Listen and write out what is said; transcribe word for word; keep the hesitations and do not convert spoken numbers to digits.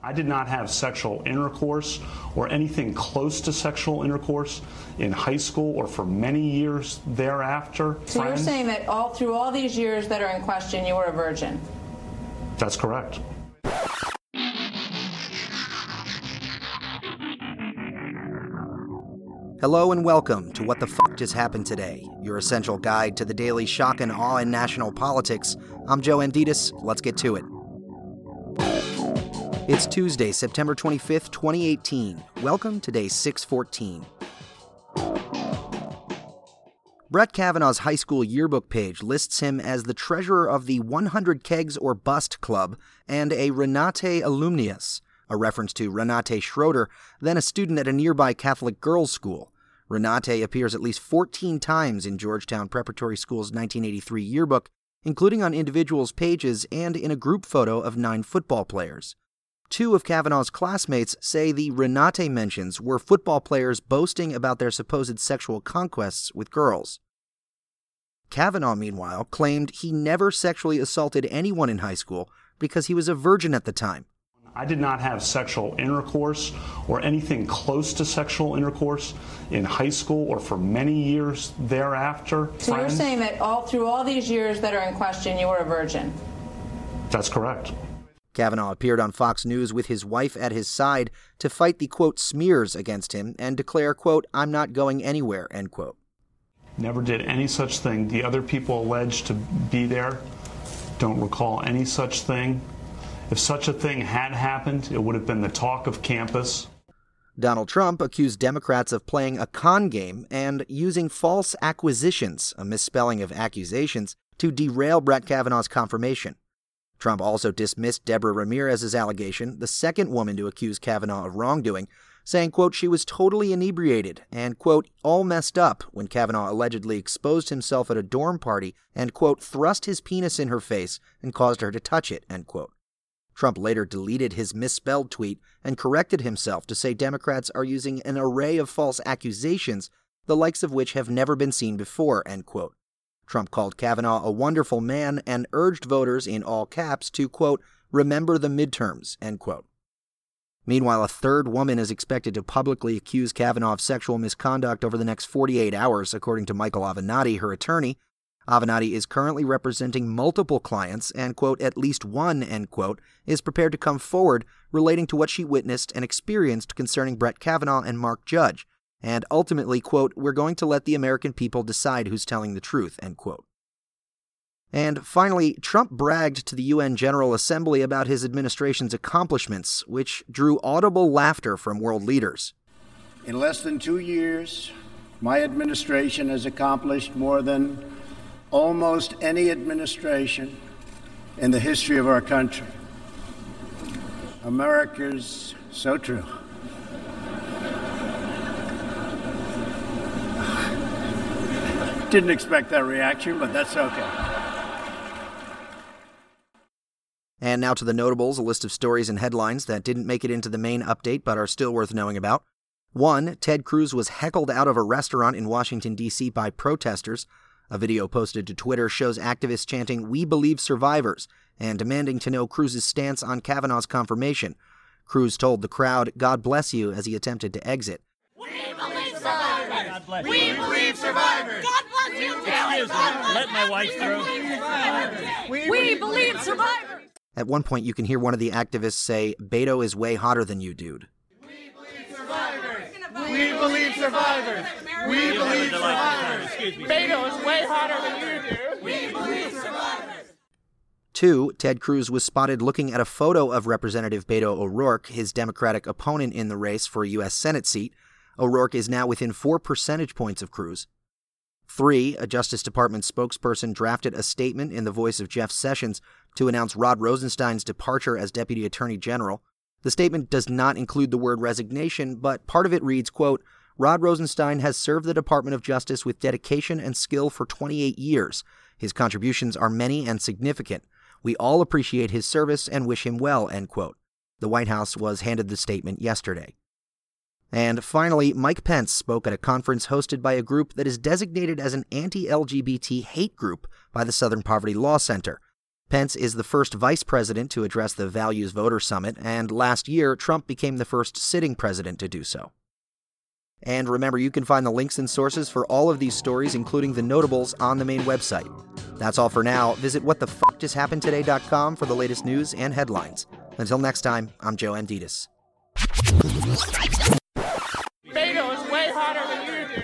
I did not have sexual intercourse or anything close to sexual intercourse in high school or for many years thereafter. So Friends, you're saying that all through all these years that are in question, you were a virgin? That's correct. Hello and welcome to What the Fuck Just Happened Today, your essential guide to the daily shock and awe in national politics. I'm Joe Anditas. Let's get to it. It's Tuesday, September twenty-fifth, twenty eighteen. Welcome to day six fourteen. Brett Kavanaugh's high school yearbook page lists him as the treasurer of the one hundred Kegs or Bust Club and a Renate alumnus, a reference to Renate Schroeder, then a student at a nearby Catholic girls' school. Renate appears at least fourteen times in Georgetown Preparatory School's nineteen eighty-three yearbook, including on individuals' pages and in a group photo of nine football players. Two of Kavanaugh's classmates say the Renate mentions were football players boasting about their supposed sexual conquests with girls. Kavanaugh, meanwhile, claimed he never sexually assaulted anyone in high school because he was a virgin at the time. I did not have sexual intercourse or anything close to sexual intercourse in high school or for many years thereafter. So Friends, you're saying that all through all these years that are in question, you were a virgin? That's correct. Kavanaugh appeared on Fox News with his wife at his side to fight the, quote, smears against him and declare, quote, I'm not going anywhere, end quote. Never did any such thing. The other people alleged to be there don't recall any such thing. If such a thing had happened, it would have been the talk of campus. Donald Trump accused Democrats of playing a con game and using false acquisitions, a misspelling of accusations, to derail Brett Kavanaugh's confirmation. Trump also dismissed Deborah Ramirez's allegation, the second woman to accuse Kavanaugh of wrongdoing, saying, quote, she was totally inebriated and, quote, all messed up when Kavanaugh allegedly exposed himself at a dorm party and, quote, thrust his penis in her face and caused her to touch it, end quote. Trump later deleted his misspelled tweet and corrected himself to say Democrats are using an array of false accusations, the likes of which have never been seen before, end quote. Trump called Kavanaugh a wonderful man and urged voters in all caps to, quote, remember the midterms, end quote. Meanwhile, a third woman is expected to publicly accuse Kavanaugh of sexual misconduct over the next forty-eight hours, according to Michael Avenatti, her attorney. Avenatti is currently representing multiple clients and, quote, at least one, end quote, is prepared to come forward relating to what she witnessed and experienced concerning Brett Kavanaugh and Mark Judge. And ultimately, quote, we're going to let the American people decide who's telling the truth, end quote. And finally, Trump bragged to the U N General Assembly about his administration's accomplishments, which drew audible laughter from world leaders. In less than two years, my administration has accomplished more than almost any administration in the history of our country. America's so true. Didn't expect that reaction, but that's okay. And now to the notables, a list of stories and headlines that didn't make it into the main update but are still worth knowing about. One, Ted Cruz was heckled out of a restaurant in Washington, D C by protesters. A video posted to Twitter shows activists chanting, "We believe survivors," and demanding to know Cruz's stance on Kavanaugh's confirmation. Cruz told the crowd, God bless you, as he attempted to exit. We believe survivors! God bless we you. believe survivors! God bless you! Excuse me, let my wife through. We, we believe survivors! At one point, you can hear one of the activists say, Beto is way hotter than you, dude. We believe survivors! We believe survivors! We believe survivors! Beto is way hotter than you, dude! We believe survivors! Two, Ted Cruz was spotted looking at a photo of Representative Beto O'Rourke, his Democratic opponent in the race for a U S Senate seat. O'Rourke is now within four percentage points of Cruz. Three, a Justice Department spokesperson drafted a statement in the voice of Jeff Sessions to announce Rod Rosenstein's departure as Deputy Attorney General. The statement does not include the word resignation, but part of it reads, quote, Rod Rosenstein has served the Department of Justice with dedication and skill for twenty-eight years. His contributions are many and significant. We all appreciate his service and wish him well, end quote. The White House was handed the statement yesterday. And finally, Mike Pence spoke at a conference hosted by a group that is designated as an anti-L G B T hate group by the Southern Poverty Law Center. Pence is the first vice president to address the Values Voter Summit, and last year, Trump became the first sitting president to do so. And remember, you can find the links and sources for all of these stories, including the notables, on the main website. That's all for now. Visit what the fuck just happened today dot com for the latest news and headlines. Until next time, I'm Joe Anditas. Beto is way hotter than you do.